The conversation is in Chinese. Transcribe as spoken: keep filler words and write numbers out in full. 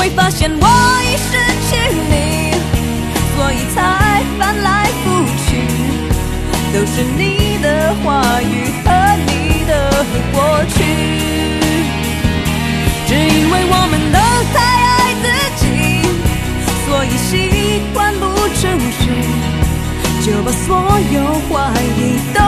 会发现我已失去你，所以才翻来覆去，都是你的话语和你的过去。只因为我们都太爱自己，所以习惯不诚实，就把所有怀疑都